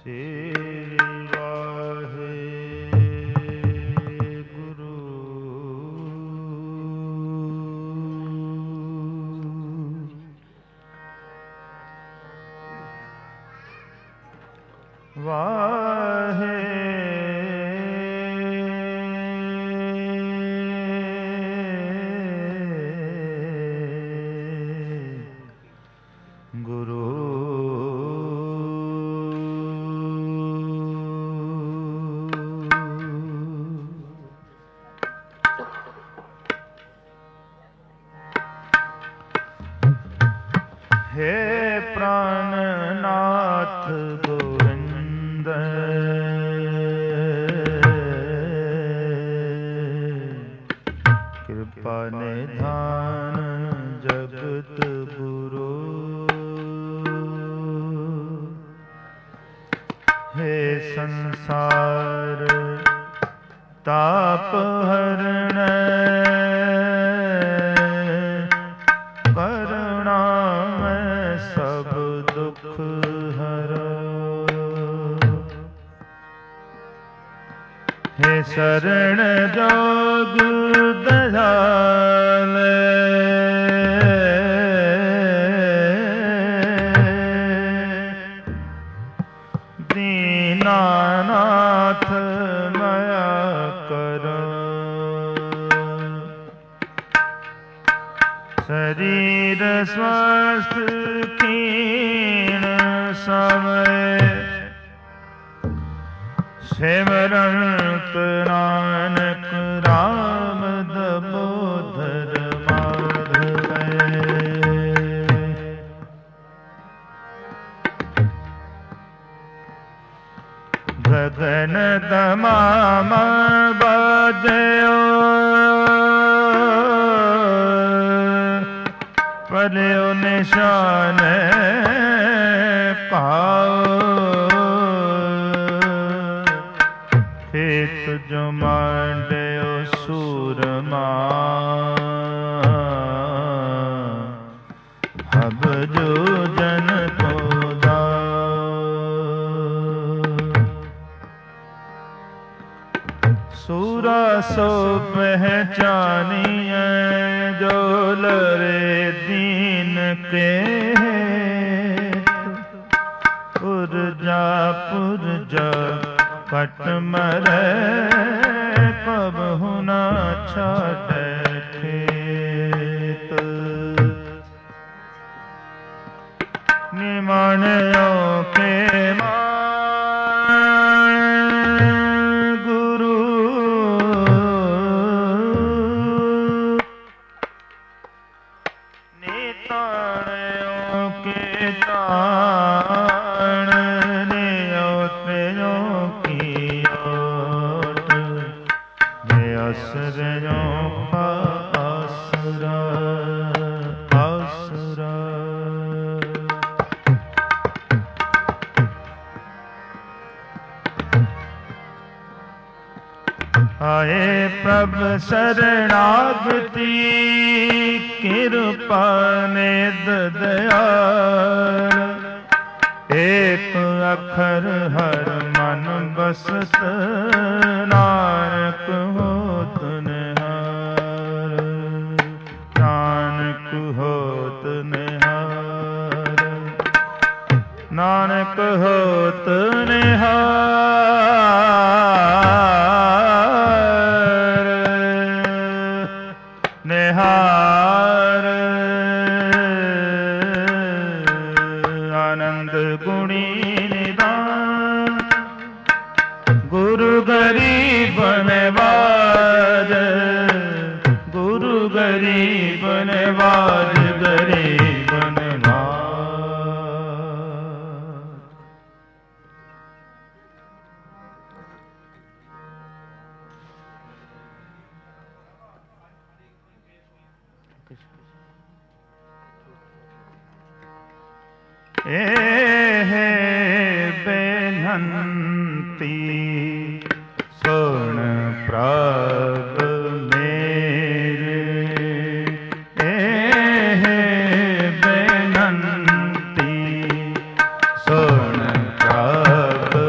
सुन प्रभ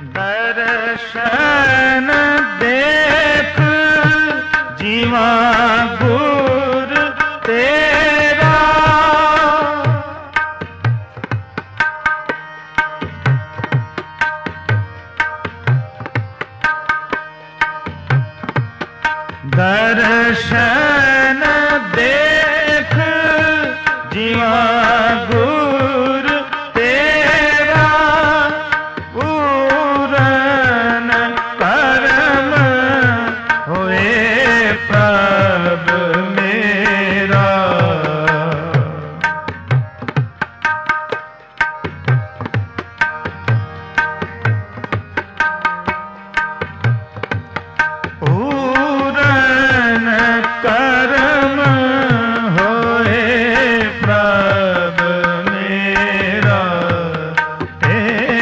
दर्शन देख जीवा गुर तेरा, दर्शन देख जीवा गुर तेरा, पूरन कर्म होए प्रभ मेरा। पूरन कर्म होए प्रभ मेरा, हे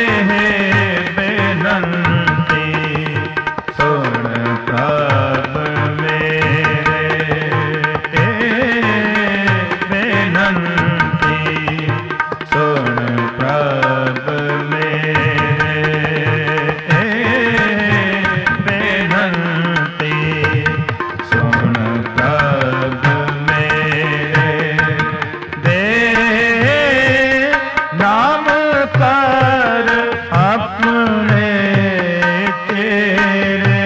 बेनंती सुन प्रभ मेरे, हे बेनंती सुन प्रभ मेरे, हे बेनंती सुन प्रभ मेरे। दे नाम कर अपने तेरे,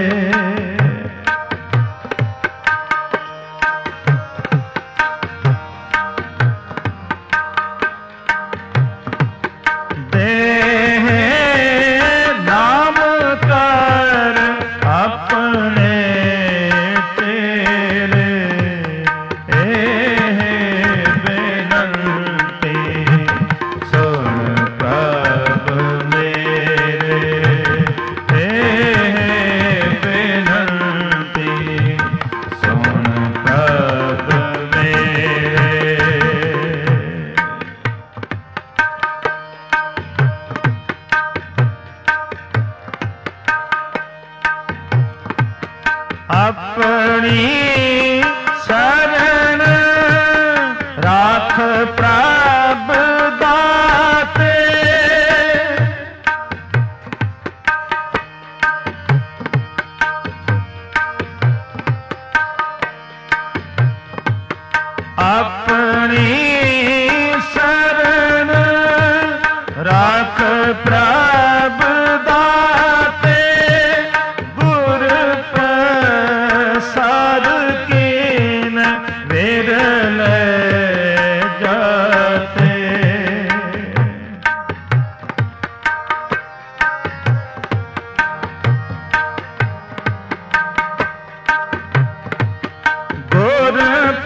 दे नाम कर अपने तेरे, हे बेनंती सुन प्रभ मेरे, हे बेनंती सुन प्रभ मेरे। अपनी शरण राख प्रभ दाते, अपनी शरण राख प्रभ दाते, गुर प्रसाद कीन विरल जाते। गुर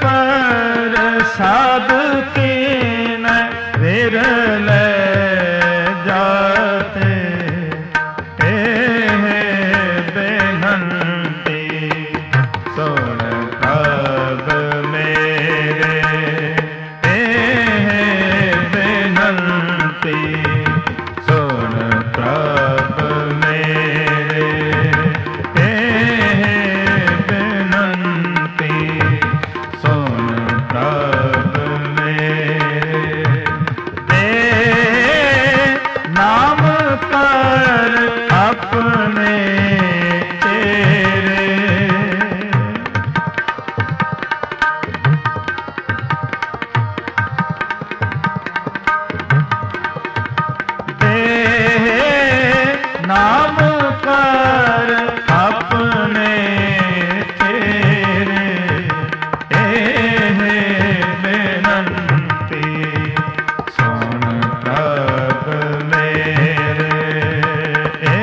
प्रसाद कीन विरल जाते, हे बेनंती सुन प्रभ मेरे, हे बेनंती सुन प्रभ मेरे, हे बेनंती सुन प्रभ मेरे। दे नाम कर अपने तेरे, दे नाम कर अपने तेरे, हे बेनंती सुन प्रभ मेरे, हे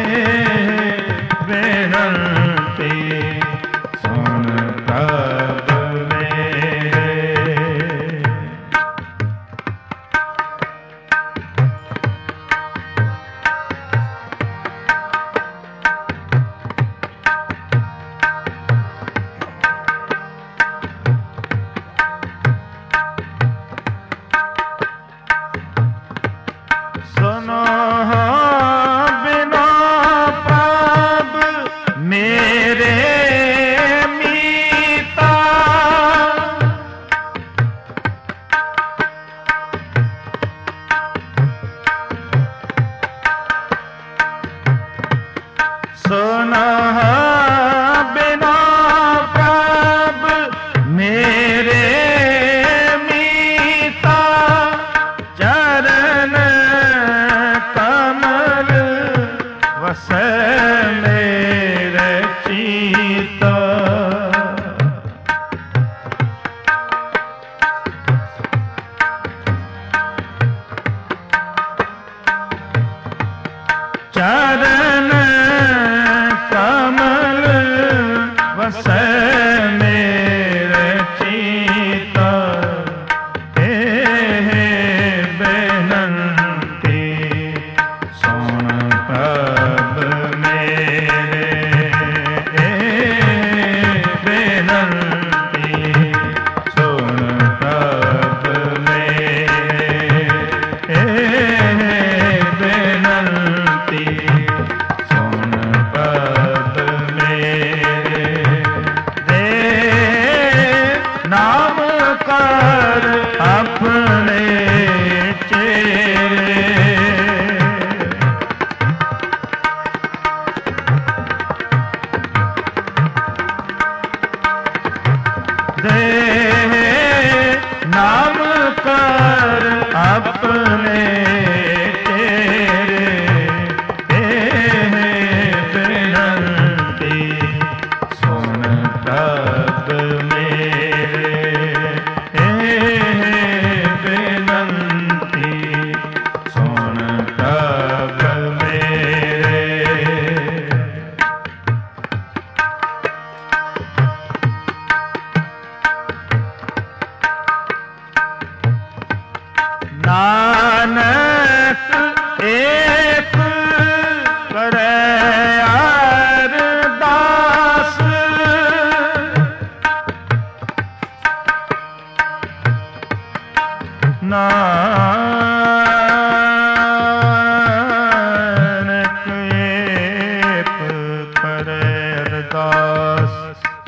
ਸੁਨਹਾ ਬਿਨਾ ਪ੍ਰਭ ਮੇਰੇ ਮੀਤਾ ਚਰਨ ਕਮਲ ਵਸੈ ਮੇਰੇ ਚੀਤਾ। ਚਰਨ ਕਮਲ ਵਸੈ ਮੇਰੇ ਚੀਤਾ। ਇਹ ਬੇਨੰਤੀ ਸੁਣ ਪ੍ਰਭ ਮੇਰੇ। ਇਹ ਬੇਨੰਤੀ ਸੁਣ ਪ੍ਰਭ ਮੇਰੇ। ਇਹ ਬੇਨੰਤੀ ਸੁਣ ਪ੍ਰਭ ਮੇਰੇ। ਦੇ ਨਾਮ ਕਰ ਆਪਣੇ ਚੇਰੇ। ਦੇ ਨਾਮ ਕਰ ਆਪਣੇ ਤੇਰੇ। ਇਹ ਬੇਨੰਤੀ ਸੁਣ ਪ੍ਰਭ ਮੇਰੇ। ਇਹ ਬੇਨੰਤੀ ਸੁਣ ਪ੍ਰਭ ਮੇਰੇ। ਨਾਨਕ ਏਕ ਕਰੈ ਅਰਦਾਸ। ਨਾਨਕ ਏਕ ਕਰੈ ਅਰਦਾਸ।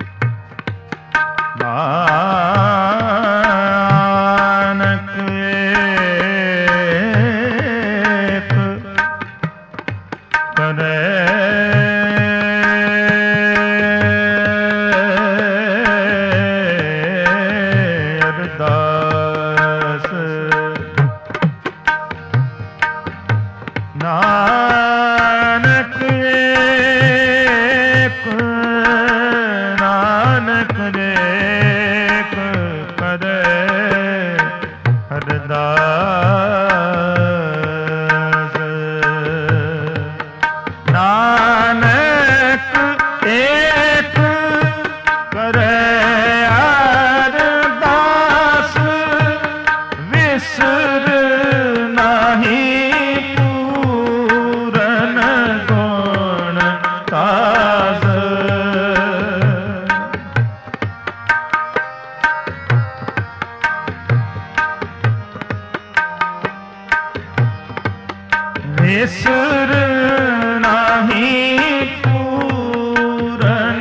ਨਾਨਕ ਏਕ ਕਰੈ ਅਰਦਾਸ। ਨਾਨਕ ਏਕ ਨਾਨਕ ਏਕ ਕਰੈ ਅਰਦਾਸ। ਨਾਨਕ ਏਕ ਕਰੈ ਅਰਦਾਸ। ਵਿਸਰ ਨਾਹੀ ਪੂਰਨ ਗੁਣ ਤਾਸ। ਵਿਸਰ ਨਾਹੀ ਪੂਰਨ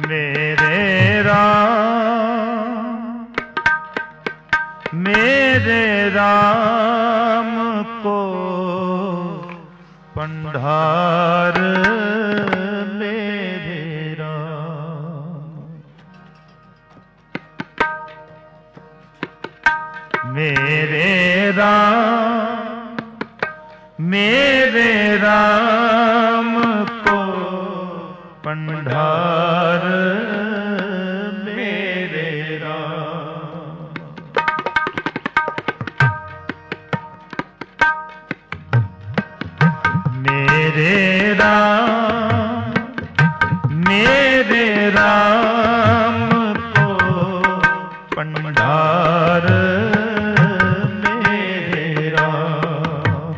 मेरे राम को पंडार मेरे राम, मेरे राम को पंडार मेरे राम, मेरे राम को पंडार मेरे राम,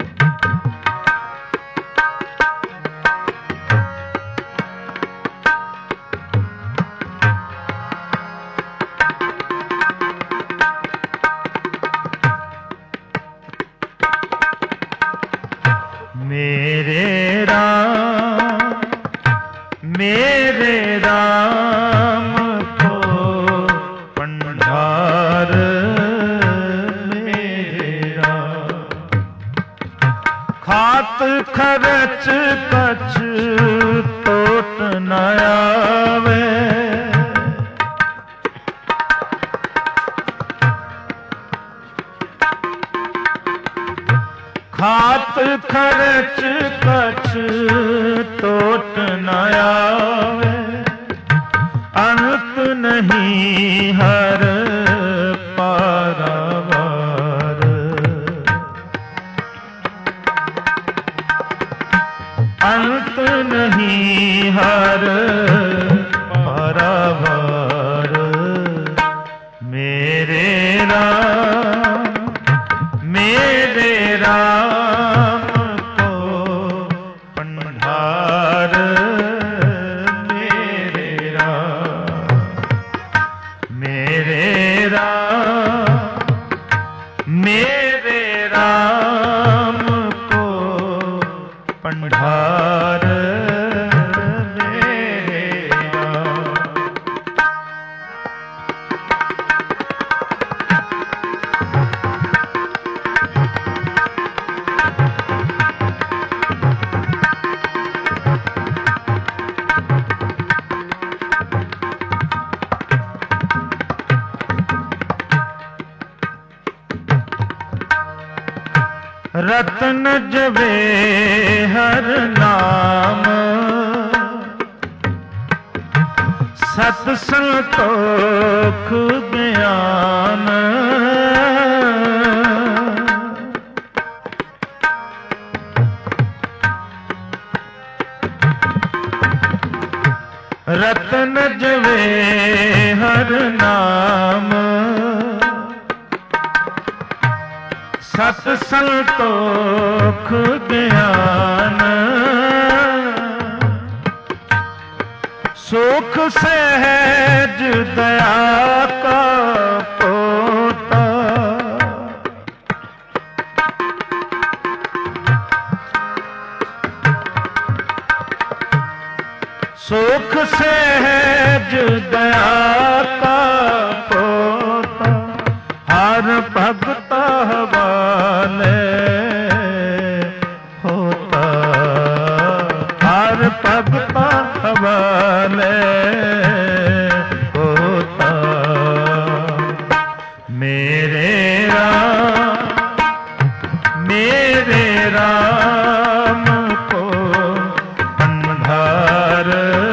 मेरे राम को पंडार मेरे राम, खात खरच कछ टोट न आवे, खात खरच कछ टोट न आवे, अंत नहीं हर पारावार, अंत नहीं हर पारावार, मेरे राम को पंडार मेरे राम, मेरे राम को पंडार मेरे राम, रत्न जवेहर नाम, सत संतोख ज्ञान, रत्न जवेहर नाम, सत संतोख ज्ञान, सुख सहज दया का पोता, सुख सहज दया का पोता, हर भगत हवाले होता, हर भगत हवाले होता, मेरे राम को पंडार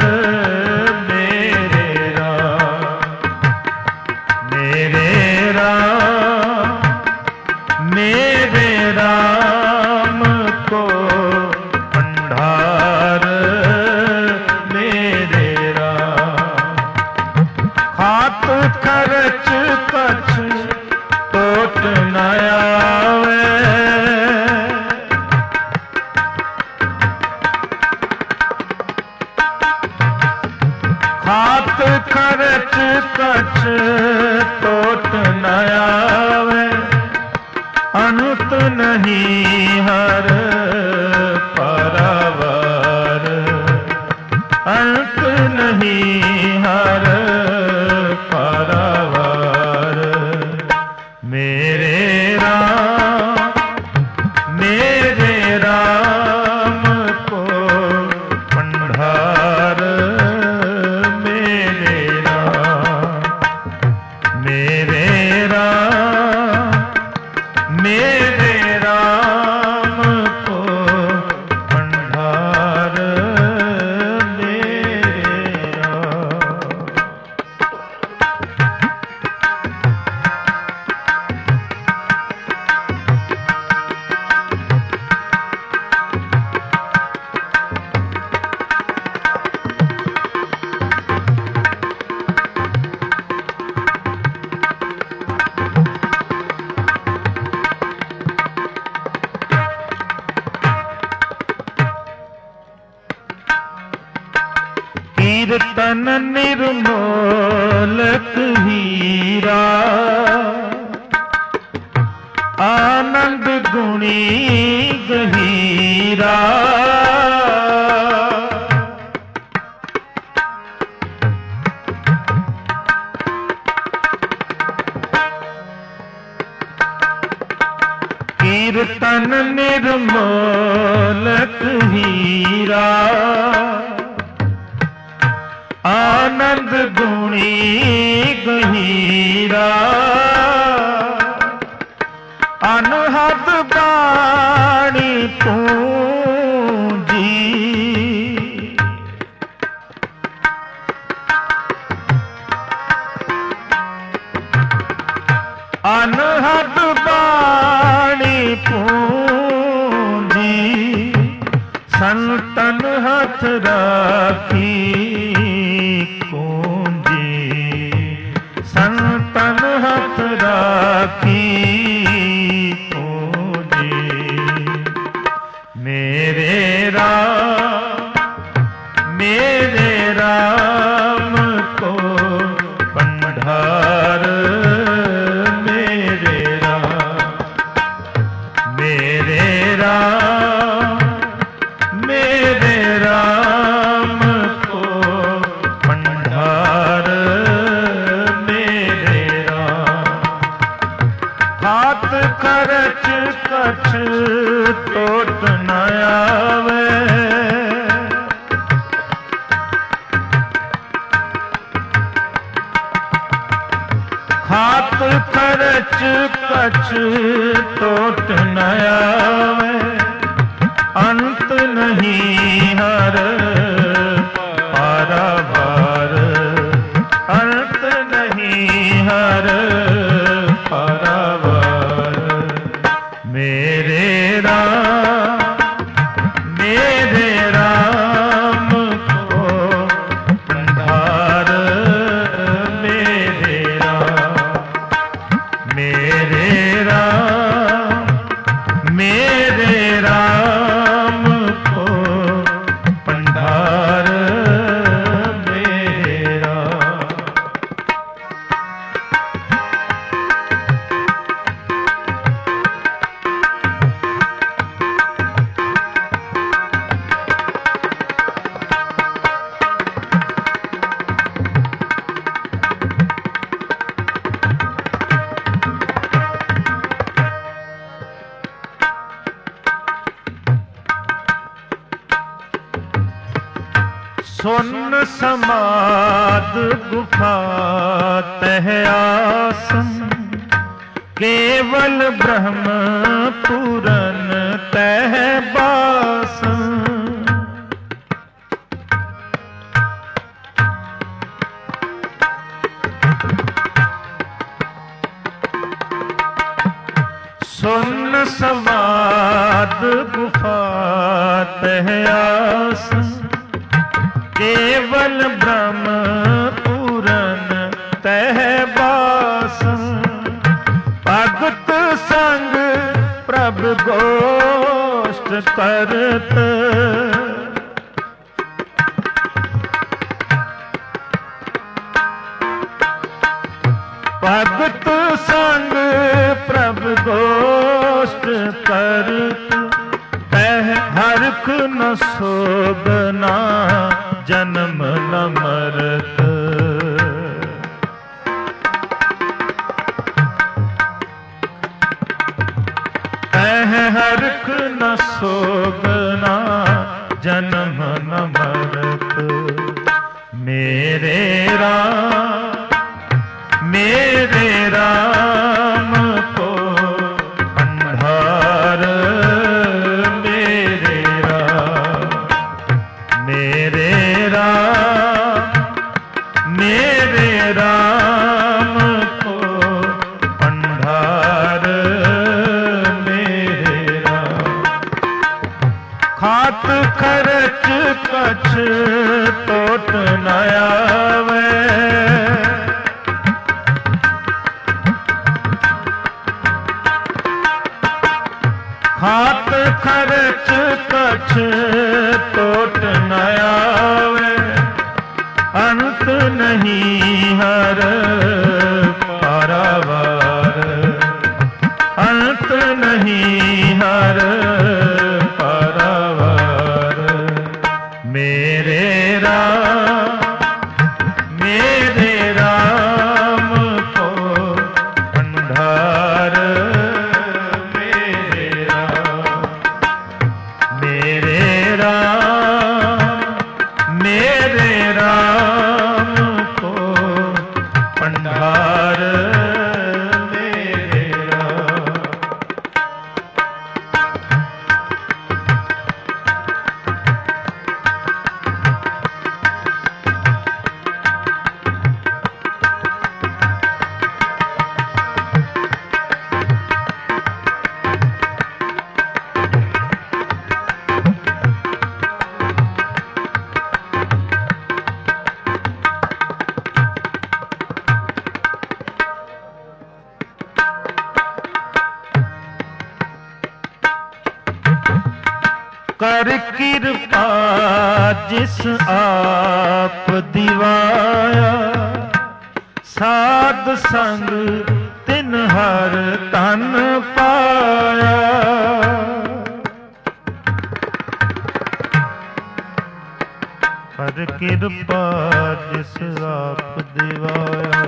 मेरे राम, मेरे राम को पंडार मेरे राम, खात खरच कछ टोट न आवे, खात खरच कछ टोट न आवे, अनुत नहीं हर पारावार, अंत नहीं कीर्तन निर्मोलक हीरा, आनंद गुणी गहीरा। कीर्तन निर्मोलक हीरा, आनंद गुणी गहीरा। अनहद बाणी पूंजी, अनहद बाणी पूंजी। संतन हथ राखी पूंजी, संतन हथ राखी पूंजी। मेरे राम को पंडार, मेरे राम को पंडार, मेरे राम। हाथ खर्च कछ टोट न आवे, हाथ खर्च कछ टोट न आवे। अंत नहीं हर पारावार, अंत नहीं हर पारावार। मेरे राम को पंडार, मेरे राम को पंडार, मेरे राम। सुन समाद गुफा तह आसन, केवल ब्रह्म पूरन तह बासन। सुन समाद गुफा तह आसन, केवल ब्रह्म पूरन तह बासन। भगत संग प्रभु गोष्ठ करत, भगत संग प्रभु गोष्ठ करत। तह हरख न शोभना जन्म न मरत। तह हरख न शोभना जन्म न मरत। मेरे राम को पंडार, मेरे राम को पंडार, मेरे राम। खात खर्च कछ टोट न आवे, खात खर्च कछ टोट न आवे। नहीं हर पारावार, अंत नहीं हर पारावार। मेरे राम को भंडार, मेरे राम को भंडार, मेरे राम। कर कृपा जिस आप दिवाया, साध संग तिन हर तन पाया। कर कृपा जिस आप दिवाया,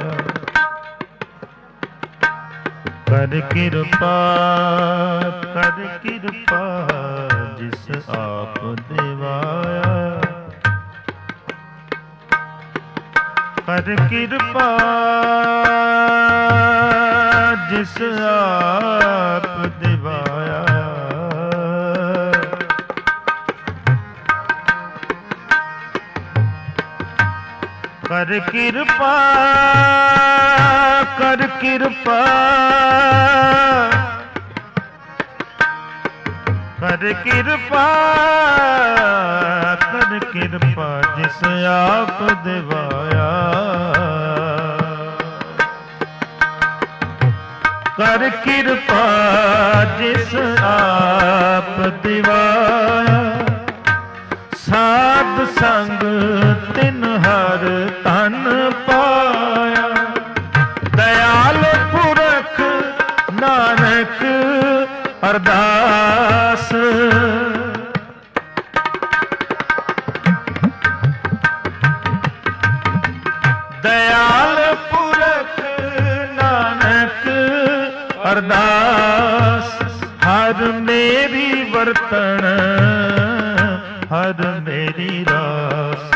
कर कृपा जिस आप दिवाया। कर कृपा जिस आप दिवाया। कर कृपा कर कृपा कर कृपा कर कृपा जिस आप दिवाया। कर कृपा जिस आप दिवाया। साध संग तिन हर तन पाया। दयाल पुरख नानक अरदास। दयाल पुरख नानक अरदास। हर मेरी वर्तन हर मेरी रास।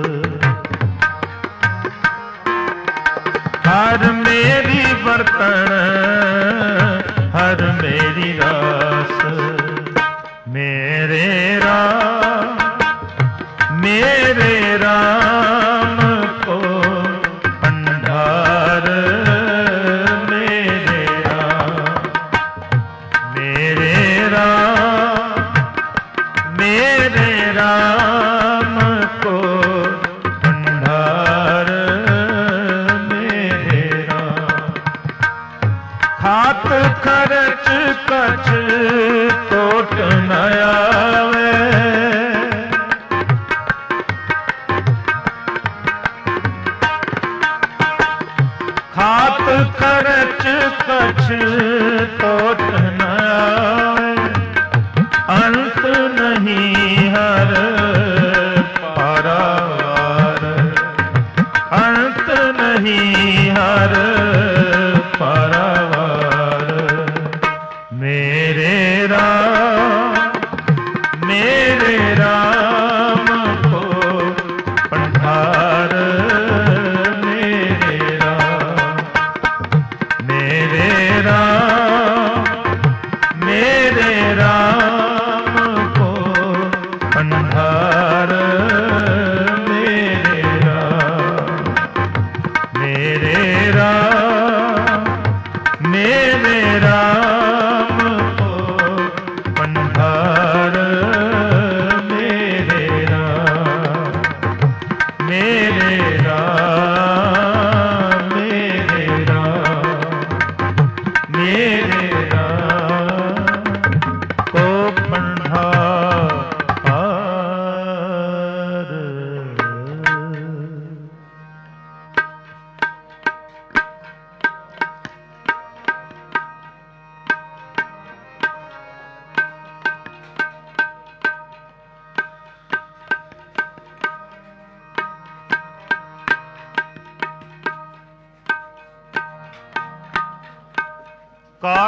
हर मेरी वर्तन हर मेरी रास। मेरे राम को भंडार। मेरे राम को भंडार। मेरे राम खात खर्च कछ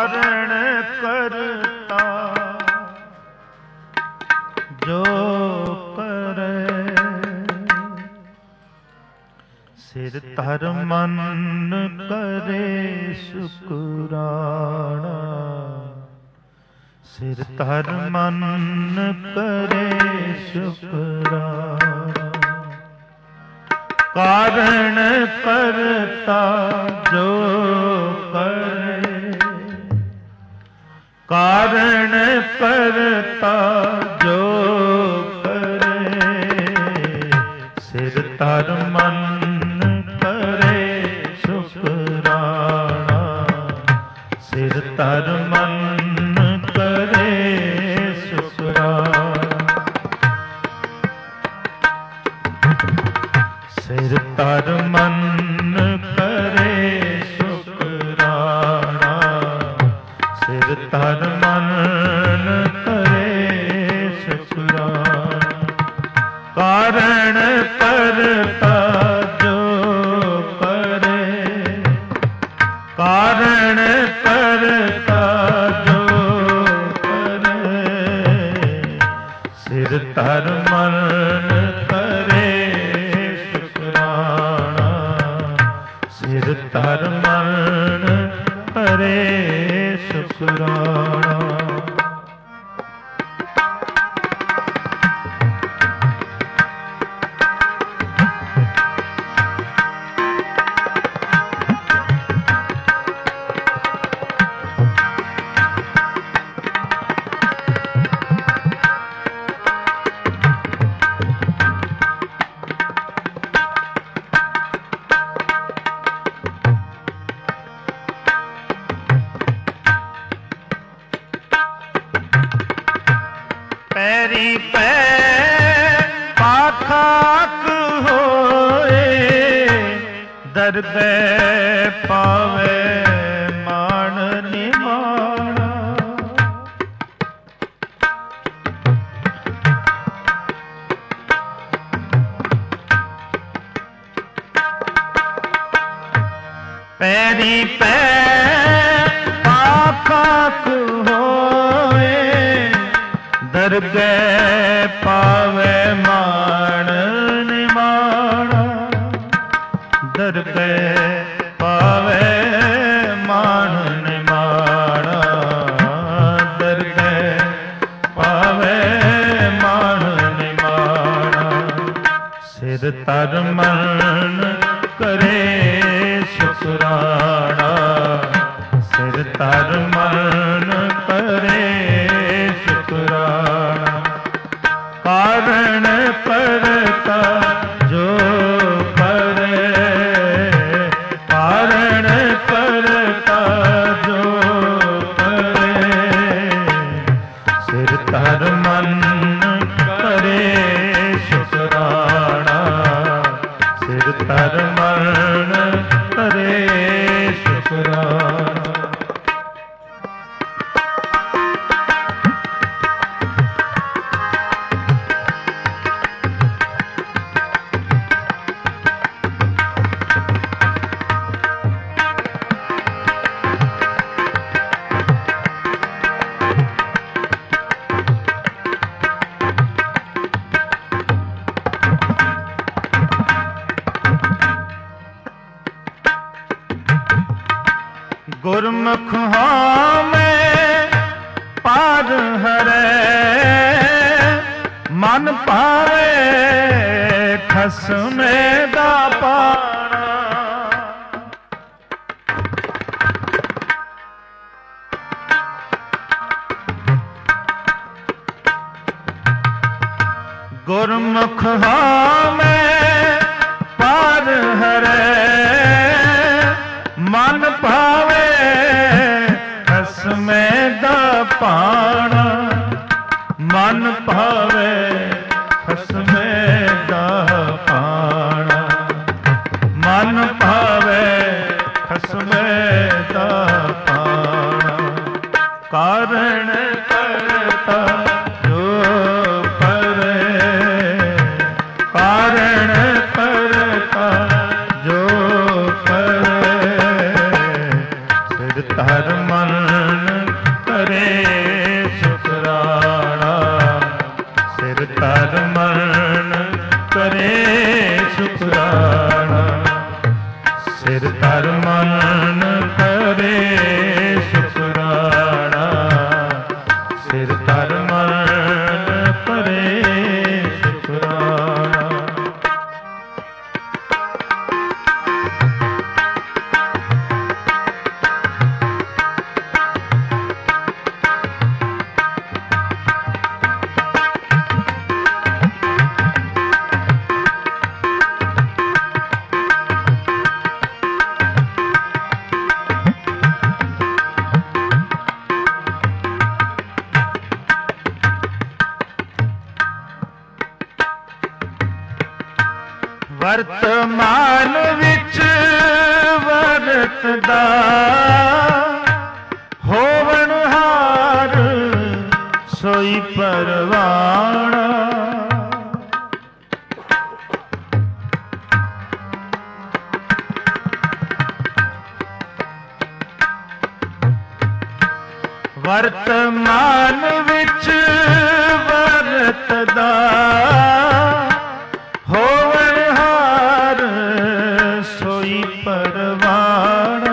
ਕਾਰਣ ਕਰਤਾ ਜੋ ਕਰੇ, ਸਿਰ ਧਰ ਮਨ ਕਰੇ ਸ਼ੁਕਰਾਣਾ, ਸਿਰ ਧਰ ਮਨ ਕਰੇ ਸ਼ੁਕਰਾਣਾ। ਕਾਰਣ ਕਰਤਾ ਜੋ ਕਰੇ, ਕਾਰਣ ਕਰਤਾ ਜੋ ਕਰੇ, ਸਿਰ ਧਰ ਮਨ ਕਰੇ ਸ਼ੁਕਰਾਣਾ, ਸਿਰ ਧਰ ਮਨ ਕਰੇ ਸ਼ੁਕਰਾਣਾ। ਸਿਰ ਧਰ ਮਨ ਕਰੇ ਸ਼ੁਕਰਾਣਾ, ਸਿਰ ਧਰ ਮਨ ਕਰੇ ਸ਼ੁਕਰਾਣਾ। ਕਾਰਣ ਕਰਤਾ ਜੋ ਕਰੇ, ਕਾਰਣ ਕਰਤਾ ਜੋ ਕਰੇ, ਸਿਰ ਧਰ ਮਨ ਕਰੇ ਸ਼ੁਕਰਾਣਾ, ਸਿਰ ਧਰ ਮਨ ਕਰੇ ਸ਼ੁਕਰਾਣਾ। ਪੈਰੀ ਪੈ ਪਾਖਾਕ ਹੋਏ, ਦਰਗਹਿ ਪਾਵੇ ਮਾਣ ਨਿਮਾਣਾ। ਪੈਰੀ ਪੈ ਪਾਖਾਕ ਹੋਏ, ਦਰਗਹਿ ਪਾਵੇ ਮਾਣ ਨਿਮਾਣਾ, ਦਰਗਹਿ ਪਾਵੇ ਮਾਣ ਨਿਮਾਣਾ, ਦਰਗਹਿ ਪਾਵੇ ਮਾਣ ਨਿਮਾਣਾ। ਸਿਰ ਧਰ ਮਨ ਕਰੇ ਸ਼ੁਕਰਾਣਾ, ਸਿਰ ਧਰ ਮਨ ਕਰੇ ਸ਼ੁਕਰਾਣਾ। ਕਾਰਣ ਕਰਤਾ ਜੋ ਕਰੇ, ਕਾਰਣ ਕਰਤਾ ਜੋ ਕਰੇ, ਸਿਰ ਧਰ ਮਨ ਕਰੇ ਸ਼ੁਕਰਾਣਾ, ਸਿਰ ਧਰ ਮਨ ਕਰੇ ਸ਼ੁਕਰਾਣਾ। ਗੁਰਮੁਖ ਹਾਵੇਂ ਪਾਰ ਹਰੈ, ਮਨ ਭਾਵੇ ਖਸਮੇ ਦਾ ਪਾਣਾ। ਗੁਰਮੁਖ ਹਾਵੇਂ ਪਾਰ ਹਰੈ, ਮਨ ਭਾਵੇ ਖਸਮੇ ਦਾ ਪਾਣਾ, ਮਨ ਭਾਵੇ ਖਸਮੇ ਦਾ ਪਾਣਾ, ਮਨ ਭਾਵੇ ਖਸਮੇ ਦਾ ਪਾਣਾ। ਕਾਰਣ ਕਰਤਾ ਜੋ ਕਰੇ, ਕਾਰਣ ਕਰਤਾ ਜੋ ਕਰੇ, ਸਿਰ ਧਰ ਮਨ ਸਿਰ ਧਰ ਮਨ ਕਰੇ ਸ਼ੁਕਰਾਨਾ। ਵਰਤਮਾਨ ਵਿੱਚ ਵਰਤਦਾ ਹੋਵਨਹਾਰ ਸੋਈ ਪਰਵਾਣਾ। ਵਰਤਮਾਨ ਵਿੱਚ ਵਰਤਦਾ ਹੋਵਨਹਾਰ ਸੋਈ ਪਰਵਾਣਾ।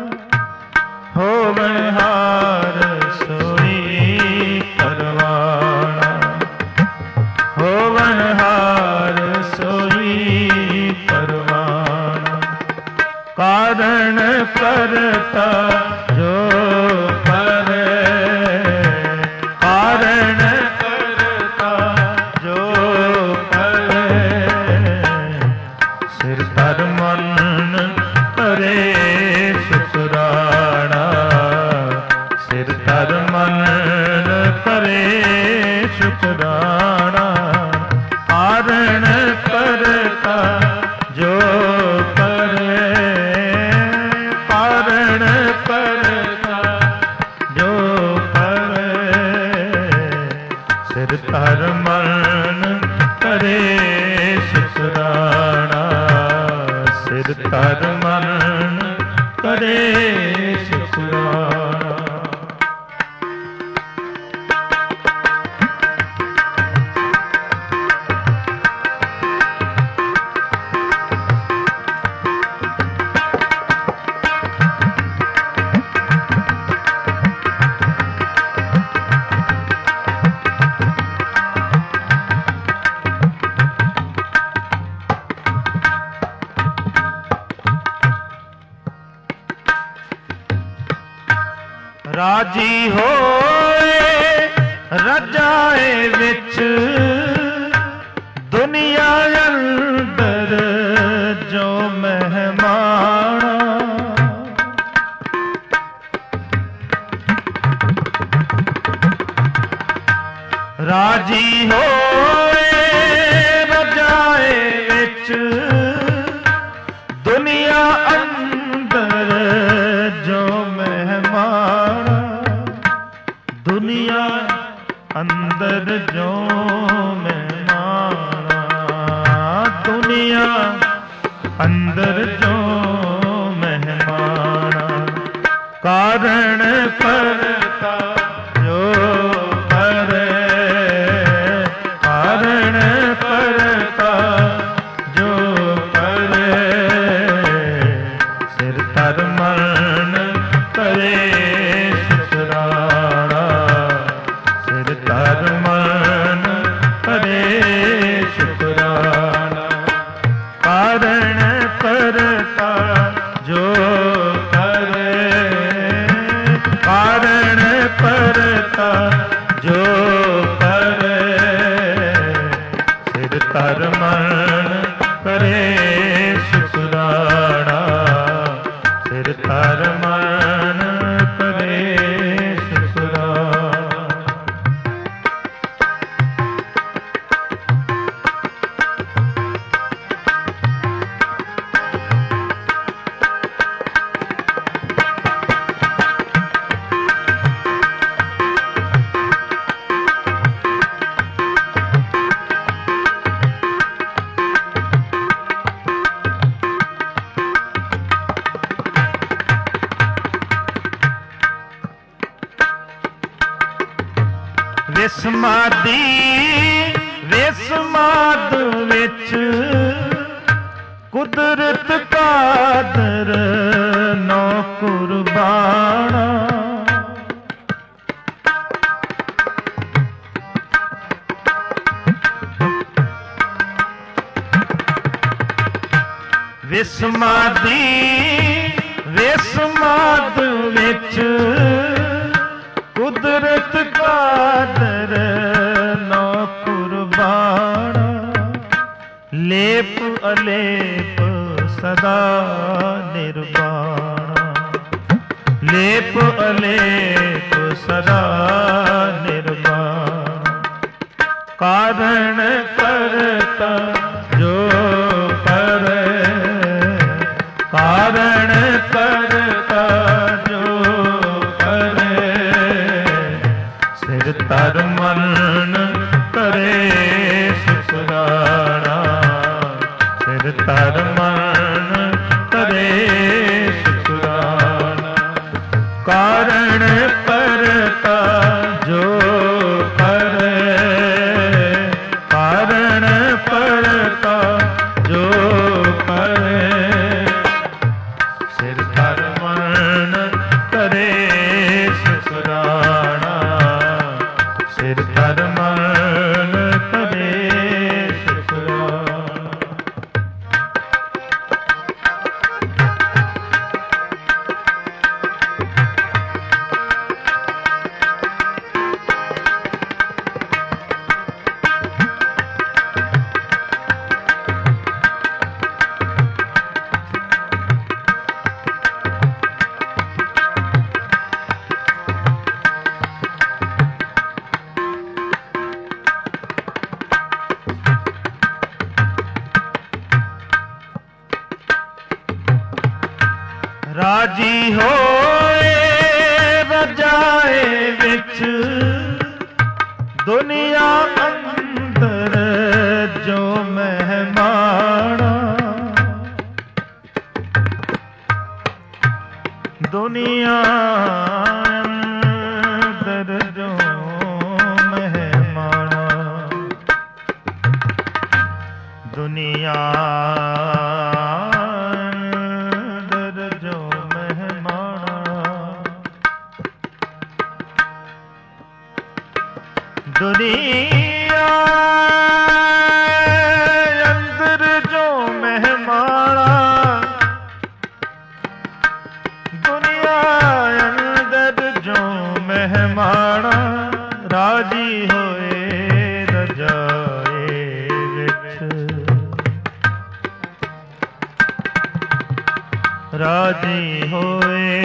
ਹੋਵਨਹਾਰ ਸੋਈ ਪਰਵਾਣਾ। ਹੋਵਨਹਾਰ ਸੋਈ ਪਰਵਾਣਾ। ਕਾਰਨ ਕਰਤਾ ਜੋ ਧਰ ਮਨ ਕਰੇ ਸ਼ੁਕਰਾਨਾ। ਰਾਜੀ ਹੋਏ ਰਜਾਏ ਵਿੱਚ ਦੁਨੀਆ ਅੰਦਰ ਜੋ ਮਹਿਮਾਨ। ਰਾਜੀ ਹੋਏ ਰਜਾਏ ਵਿੱਚ ਦੁਨੀਆ ਅੰਦਰ ਜੋ ਮਹਿਮਾਨ। ਦੁਨੀਆ ਅੰਦਰ ਜੋ ਮਹਿਮਾਨ। ਦੁਨੀਆ ਅੰਦਰ ਜੋ ਮਹਿਮਾਨ। ਕਾਰਨ ਕਰਤਾ ਜੋ ਕਰੇ। ਕਾਰਨ ਕਰਤਾ ਜੋ ਕਰੇ। ਸਿਰ ਧਰ ਮਨ ਕਰੇ ਸ਼ੁਕਰਾਨਾ। ਸਿਰ ਧਰ ਮਨ ਕਰੇ ਸ਼ੁਕਰਾਨਾ। ਕਾਰਨ ਕਰਤਾ ਜੋ ਕਰੇ। ਕਾਰਨ ਕਰਤਾ ਜੋ ਕਰੇ। ਸਿਰ ਧਰ ਮਨ ਕਰੇ ਸ਼ੁਕਰਾਨਾ। ਸਿਰ ਧਰ ਮਨ ਕਰੇ ਸ਼ੁਕਰਾਨਾ। ਵਿਸਮਾਦੀ ਵਿਸਮਾਦ ਵਿੱਚ ਕੁਦਰਤ ਕਾਦਰ ਨੋ ਕੁਰਬਾਨਾ। ਵਿਸਮਾਦੀ ਵਿਸਮਾਦ ਵਿੱਚ ਕੁਦਰਤ ਕਾਦਰ ਨੋ ਕੁਰਬਾਨਾ ਲੇਪ ਅਲੇਪ ਸਦਾ ਨਿਰਵਾਣਾ ਲੇਪ ਅਲੇਪ ਸਦਾ ਨਿਰਵਾਣਾ ਕਾਰਨ ਕਰਤਾ ਜੋ ਕਰੇ ਕਾਰਨ ਕਰਤਾ ਜੋ ਕਰੇ ਸਿਰ ਧਰ ਮਨ ਕਰੇ ਸ਼ੁਕਰਾਨਾ ਸਿਰ ਧਰ ਮਨ ਕਰੇ ਸ਼ੁਕਰਾਨਾ ਕਾਰਨ ਕਰਤਾ ਜੋ ਕਰੇ ਕਾਰਨ ਕਰਤਾ ਜੋ ਕਰੇ ਸਿਰ ਧਰ ਮਨ ਕਰੇ ਸ਼ੁਕਰਾਨਾ ਸਿਰ ਧਰ ਮਨ ਕਰੇ ਸ਼ੁਕਰਾਨਾ ਰਾਜੀ ਹੋਏ ਰਜਾਏ ਵਿੱਚ ਦੁਨੀਆ ਅੰਦਰ ਜੋ ਮਹਿਮਾਨਾ ਦੁਨੀਆ ਅੰਦਰ ਜੋ ਮਹਿਮਾਨਾ ਦੁਨੀਆ ਦੁਨੀਆ ਅੰਦਰ ਜੋ ਮਹਿਮਾਨਾ ਦੁਨੀਆ ਅੰਦਰ ਜੋ ਮਹਿਮਾਨਾ ਰਾਜੀ ਹੋਏ ਰਜਾਏ ਵਿੱਚ ਰਾਜੀ ਹੋਏ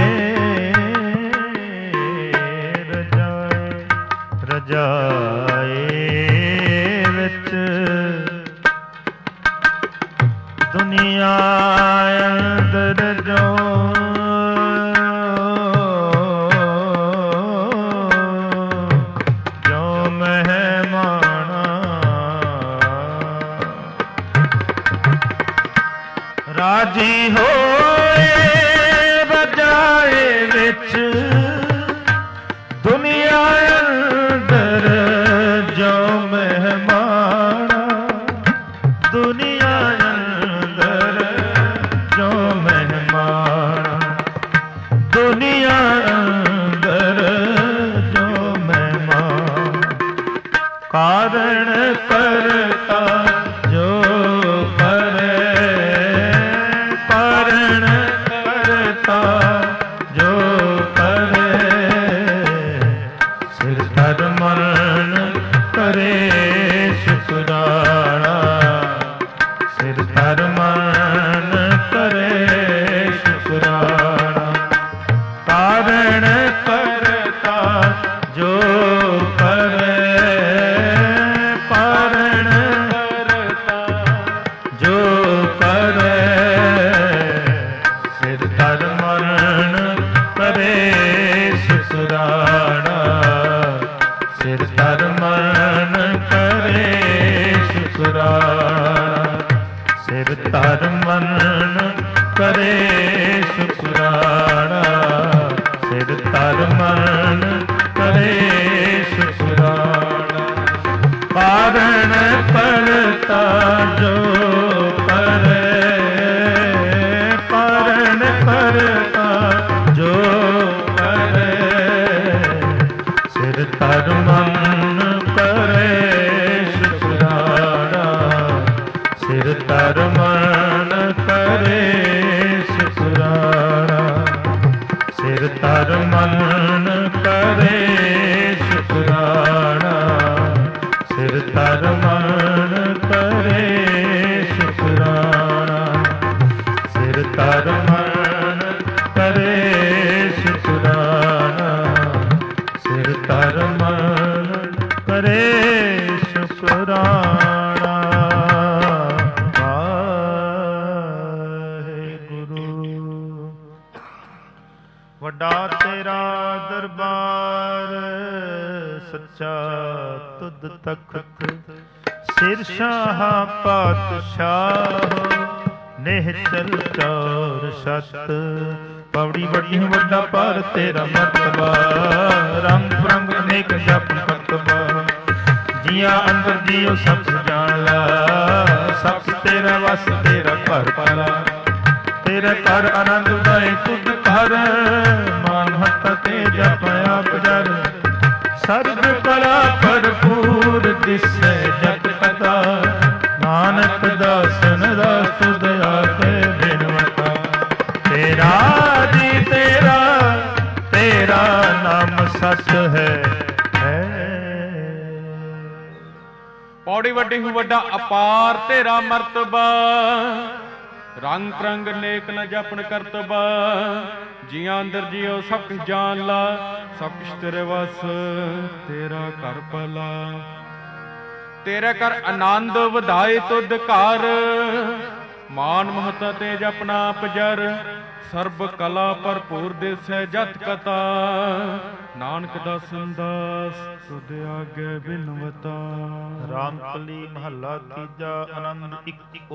ਰਜਾਏ ਵਿੱਚ ਦੁਨੀਆ ਅੰਦਰ ਜੋ ਜੋ ਮਹਿਮਾਨਾ ਰਾਜੀ ਹੋਏ ਰਜਾਏ ਵਿੱਚ ਦੁਨੀਆ ਅੰਦਰ ਜੋ ਮਹਿਮਾਨਾ ਦੁਨੀਆ ਅੰਦਰ ਜੋ ਮਹਿਮਾਨਾ ਦੁਨੀਆ ਅੰਦਰ ਜੋ ਮਹਿਮਾਨ ਕਾਰਨ ਕਰਤਾ ਜੋ ਕਰੇ ਕਾਰਨ ਕਰਤਾ ਜੋ ਕਰੇ ਸਿਰ ਧਰ ਮਨ ਕਰੇ ਸ਼ੁਕਰਾਨਾ ਸਿਰ ਧਰ ਮਨ ਕਰੇ ਸ਼ੁਕਰਾਨਾ ਕਾਰਨ ਕਰਤਾ ਜੋ ਕਰੇ ਕਾਰਨ ਕਰਤਾ ਜੋ ਕਰੇ ਸਿਰ ਧਰ ਮਨ ਕਰੇ ਸ਼ੁਕਰਾਨਾ ਸਿਰ ਧਰ ਮਨ ਕਰੇ ਸ਼ੁਕਰਾਨਾ ਸਿਰ ਧਰ ਮਨ ਕਰੇ ਸ਼ੁਕਰਾਨਾ ਸਿਰ ਧਰ ਮਨ ਕਰੇ ਸ਼ੁਕਰਾਨਾ ਕਾਰਨ ਕਰਤਾ ਜੋ ਕਰੇ ਕਾਰਨ ਕਰਤਾ ਜੋ ਕਰੇ ਸਿਰ ਧਰ ਮਨ ਕਰੇ ਸ਼ੁਕਰਾਨਾ ਸਿਰ ਧਰ ਮਨ ਕਰੇ ਕਰੇ ਸ਼ੁਕਰਾਨਾ। ਵਾਹਿਗੁਰੂ। ਵੱਡਾ ਤੇਰਾ ਦਰਬਾਰ ਸੱਚਾ ਤੁਧ ਤਖਤ, ਸਿਰ ਸ਼ਾਹ ਪਾਤਸ਼ਾਹ ਨਿਹਚਲ ਚੌਰ ਸਤ। ਪੌੜੀ ਵੱਡੀ ਵੱਡਾ ਪਰ ਤੇਰਾ ਮਰਤਬਾ, ਰੰਗ ਰੰਗ ਅਨੇਕ ਜਪ ਕਰਤਬਾ। ਜੀਆਂ ਅੰਦਰ ਜੀਓ ਸਭ ਜਾਣ ਲਾ, ਸਭ ਤੇਰਾ ਵਸ ਤੇਰਾ ਘਰ ਪਾਲਾ। ਤੇਰੇ ਘਰ ਆਨੰਦ ਉਦਾਏ ਤੁਧ ਘਰ, ਮਾਨ ਹੱਥ ਤੇ ਜਪ ਆਪ ਜਰ। ਸਰਬ ਕਲਾ ਭਰਪੂਰ ਦਿਸੈ ਜਗ ਪਤਾ, ਨਾਨਕ ਦਾਸਨ ਦਾ ਤੁਧ ਆਗੇ ਬਿਨਵਤਾ। ਤੇਰਾ ਜੀ ਤੇਰਾ, ਤੇਰਾ ਨਾਮ ਸੱਚ ਹੈ। ਪੌੜੀ ਵੱਡੀ ਹੂੰ ਵੱਡਾ ਅਪਾਰ ਤੇਰਾ ਮਰਤਬਾ, ਰੰਗ ਰੰਗ ਨੇਕ ਨ ਜਪਨ ਕਰਤਬਾ। ਜੀਆਂ ਅੰਦਰ ਜੀਓ ਸਭ ਕੁਛ ਜਾਣ ਲਾ, ਸਭ ਕੁਛ ਤੇਰੇ ਵਸ ਤੇਰਾ ਘਰ ਭਲਾ। ਤੇਰੇ ਘਰ ਆਨੰਦ ਵਧਾਏ ਤੁਧ ਘਰ, ਮਾਨ ਮਹਤ ਤੇ ਜਪਨਾ ਪਜਰ। ਸਰਬ ਕਲਾ ਭਰਪੂਰ ਦਿਸੈ ਜਤ ਕਤਾ, ਨਾਨਕ ਦਾਸਨ ਦਾਸ ਤੁਧ ਆਗੇ ਬਿਨਵਤਾ। ਰਾਮਕਲੀ ਮਹੱਲਾ ਤੀਜਾ। ਆਨੰਦ ਇੱਕ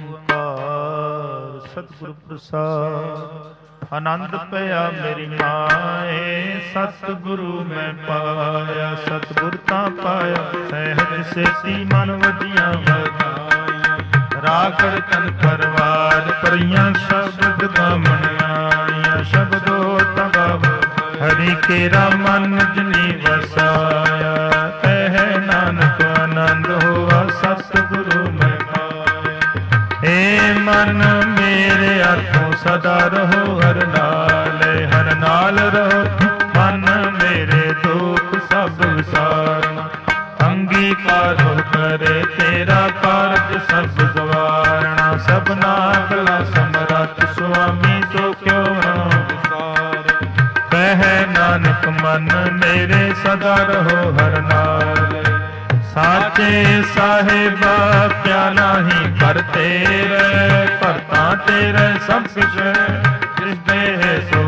ਓੰਕਾਰ ਸਤਿਗੁਰ ਪ੍ਰਸਾਦ। ਆਨੰਦ ਪਿਆ ਮੇਰੀ ਮਾਏ, ਸਤਿਗੁਰੂ ਮੈਂ ਪਾਇਆ। ਸਤਿਗੁਰ ਤਾਂ ਪਾਇਆ ਸਹਿਜ ਸੇਤੀ, ਮਨ ਵਜੀਆਂ ਵਧਾਈਆਂ। ਰਾਖੜ ਤਨ ਪਰਵਾਰ ਪਰੀਆਂ, ਸ਼ਬਦ ਬਾਮਣ ਆਈਆਂ। ਸ਼ਬਦੋ ਤਗਾਵ ਹਰੀ ਕੇਰਾ ਮਨ ਜਨੀ ਵਸਾਇਆ। ਕਹਿ ਨਾਨਕ ਆਨੰਦ ਹੋਆ ਸਤਿਗੁਰੂ ਮੈਂ ਪਾਇਆ। ਏ ਮਨ ਮੇਰੇ ਆਖੋ ਸਦਾ ਰਹੋ ਹਰ ਨਾਲੇ, ਹਰ ਨਾਲ ਰਹੋ ਮਨ ਮੇਰੇ ਦੁਖ ਸਭ ਵਿਸਾਰਨਾ। ਅੰਗੀਕਾਰੋ ਕਰੇ ਤੇਰਾ ਕਾਰਜ ਸਭ ਗਵਾਰਣਾ। ਸਭਨਾ ਕਲਾ ਸਮਰੱਥ ਸੁਆਮੀ ਸੋ ਕਿਉ ਨਾ ਵਿਸਾਰ। ਕਹਿ ਨਾਨਕ ਮਨ ਮੇਰੇ ਸਦਾ ਰਹੋ ਹਰ ਨਾਲ। ਸਾਚੇ ਸਾਹਿਬਾ ਕਿਆ ਨਾਹੀ ਕਰ ਤੇਰੇ, ਭਰਤਾ ਤੇਰੇ ਸਭ ਕੁਛ ਜਿਸਦੇ ਹੈ ਸੋ।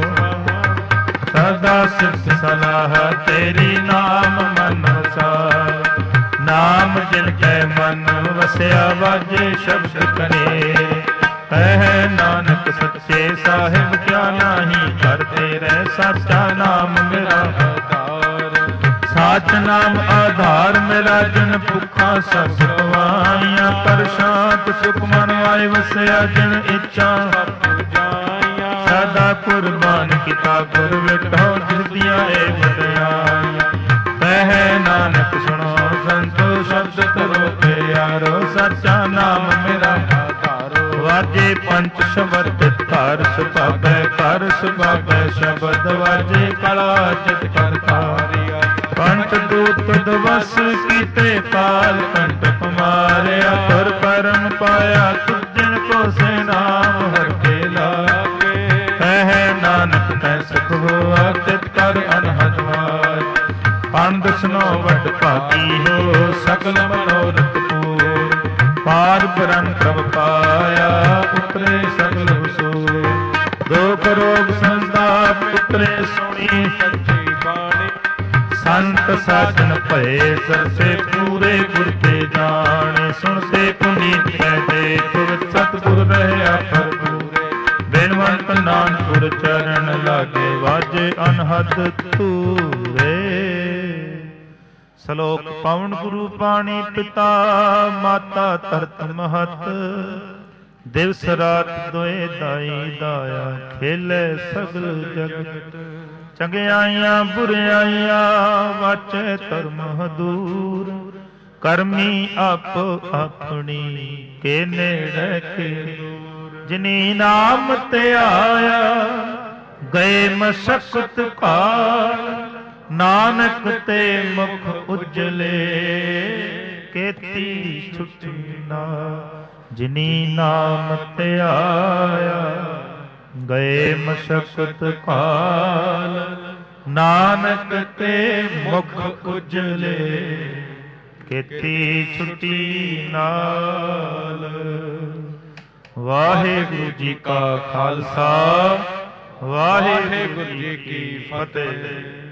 ਸਦਾ ਸਿਫਤ ਸਲਾਹ ਤੇਰੀ ਨਾਮ ਮਨ ਵਸਾਰ। ਨਾਮ ਜਿਨ ਕੈ ਮਨ ਵਸਿਆ ਵਾਜੇ ਸ਼ਬਦ ਕਰੇ। ਕਹਿ ਨਾਨਕ ਸੱਚੇ ਸਾਹਿਬ ਕਿਆ ਨਾਹੀ ਕਰ ਤੇਰੇ। ਸਾਚਾ ਨਾਮ ਮੇਰਾ ਆਧਾਰ, ਸਾਚ ਨਾਮ ਆਧਾਰ ਮੇਰਾ। ਜਿਨ ਭੁੱਖਾ ਸਭ ਗਵਾਈਆਂ, ਪਰ ਸ਼ਾਂਤ ਸੁਖ ਮਨ ਆਏ ਵਸਿਆ। ਜਿਨ ਇੱਛਾ ਸਭ ਜਾਈਆਂ, ਸਦਾ ਕੁਰਬਾਨ ਕੀਤਾ ਗੁਰ ਵਿਟੋ। ਜਿਸ ਦੀਆਂ ਇਹ ਵਡਿਆਈਆਂ। ਕਹਿ ਨਾਨਕ ਸੁਣੋ ਸੰਤੋ ਸ਼ਬਦ ਕਰੋ ਪਿਆਰੋ। ਸੱਚਾ ਨਾਮ ਮੇਰਾ ਆਧਾਰੋ। ਵਾਜੇ ਪੰਚ ਸ਼ਬਦ ਧਰ ਸੁਭਾਵੈ, ਕਰ ਸੁਭਾਵੈ ਸ਼ਬਦ ਵਾਜੇ। ਕਲਾ ਚਿਤ ਕਰਤਾਰਿਆ, ਪੰਚ ਦੂਤ ਦਵਸ ਕੀਤੇ ਕਾਲ। ਕੰਟਕ ਮਾਰਿਆ ਤੁਰ ਪਰਮ ਪਾਇਆ, ਤੁਜਨ ਕੋ ਸੇ ਨਾਮ ਹਰ ਕੇ ਲਾਗੇ। ਕਹਿ ਨਾਨਕ ਤੈ ਸੁਖ ਹੋਆ ਤਿਤ ਕਰ ਅਨਹਦ ਵਾਰ। ਪੰਡ ਸੁਨੋ ਵੱਡ ਭਾਗੀ ਹੋ, ਸਗਲ ਮਨੋਰਥ ਪੂਰ। ਪਾਰ ਬ੍ਰਹਮ ਪ੍ਰਭ ਪਾਇਆ, ਉਤਰੇ ਸਗਲ ਵਸੂਰ। ਦੁਖ ਰੋਗ ਸੰਤਾਪ ਉਤਰੇ ਸੁਣੀ ਸੱਚੀ ਬਾਣੀ। ਸੰਤ ਸਾਜਨ ਭਏ ਸਰਸੇ ਪੂਰੇ ਗੁਰ ਤੇ ਜਾਣੇ। ਸੁਣਤੇ ਪੁਨੀਤ ਕਹਤੇ ਤੁਰ ਸਤਿਗੁਰ ਰਹਿਆ ਭਰਪੂਰੇ। ਬਿਨਵੰਤ ਨਾਨਕਪੁਰ ਚਰਨ ਲਾਗੇ, ਵਾਜੇ ਅਨਹਦ ਧੂਰੇ। ਸ਼ਲੋਕ ਪਵਨ ਗੁਰੂ ਪਾਣੀ ਪਿਤਾ, ਮਾਤਾ ਧਰਤ ਮਹਤ। ਦਿਵਸ ਰਾਤ ਦੋਏ ਦਾਈ ਦਾਇਆ, ਖੇਲੇ ਸਗਲ ਜਗਤ। ਚੰਗਿਆਈਆਂ ਬੁਰਿਆਈਆਂ ਵਾਚੇ ਧਰਮ ਹਦੂਰ। ਕਰਮੀ ਆਪੋ ਆਪਣੀ ਕੇ ਨੇੜੇ ਕੇ ਦੂਰ। ਜਿਨੀ ਨਾਮ ਤੇ ਆਇਆ ਗਏ ਮਸਕਤ ਕਾਲ। ਨਾਨਕ ਤੇ ਮੁਖ ਉਜਲੇ ਕੀਤੀ ਛੁੱਟੀ ਨਾ। ਜਿਨੀ ਨਾਮ ਤੇ ਆਇਆ ਗਏ ਮਸਕਤ ਕਾਲ। ਨਾਨਕ ਤੇ ਮੁਖ ਉਜਲੇ ਕੀਤੀ ਛੁੱਟੀ ਨਾਲ। ਵਾਹਿਗੁਰੂ ਜੀ ਕਾ ਖਾਲਸਾ, ਵਾਹਿਗੁਰੂ ਜੀ ਕੀ ਫਤਿਹ।